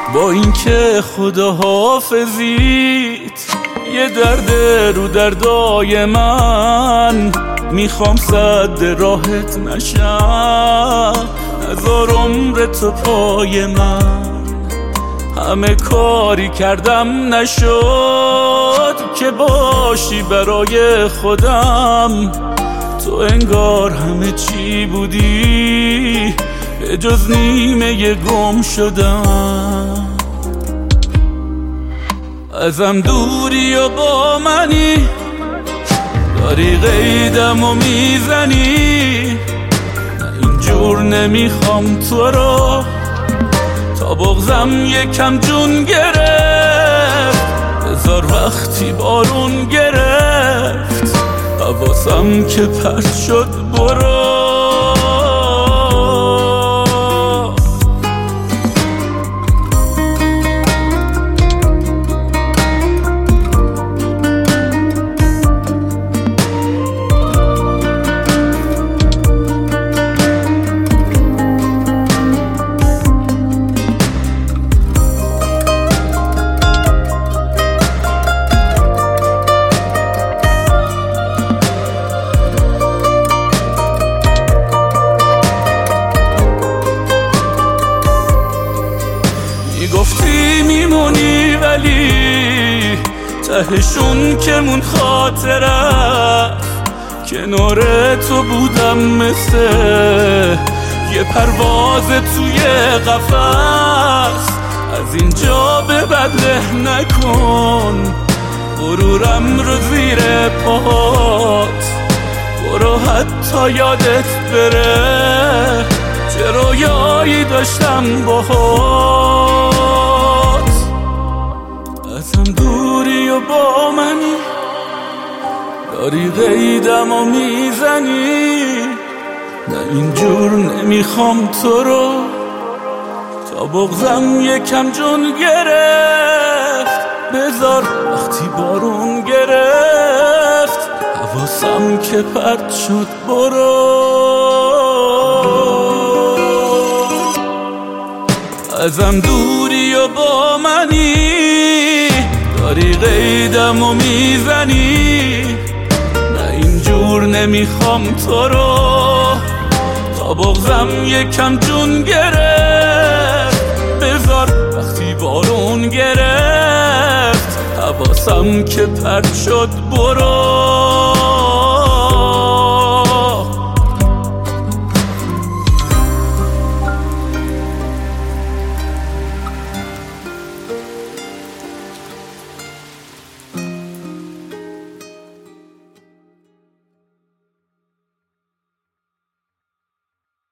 با اینکه خدا حافظیت یه درد رو دردای من، میخوام سد راحت نشم، هزار عمر تو پای من. همه کاری کردم نشد که باشی برای خودم، تو انگار همه چی بودی به جز نیمه گم شدم. ازم دوری و با منی، داری قیدم و میزنی، نه اینجور نمیخوام تو رو، تا بغضم یکم جون گرفت. بذار وقتی بارون گرفت، حواسم که پرت شد برو. گفتی میمونی ولی تهشون که مون خاطره، کنار تو بودم مثل یه پرواز توی قفس. از اینجا به بدله نکن غرورم رو زیر پاهات، برو حتی یادت بره چه رویایی داشتم باهات. ازم دوری و با منی، داری قیدم و میزنی، نه اینجور نمیخوام تو رو، تا بغضم یکم جون گرفت. بذار وقتی بارون گرفت، حواسم که پرت شد برو. ازم دوری و با منی، داری قیدم و میزنی، نه اینجور نمیخوام تو رو، تا بغضم یکم جون گرفت. بذار وقتی بارون گرفت، حواسم که پرت شد برو.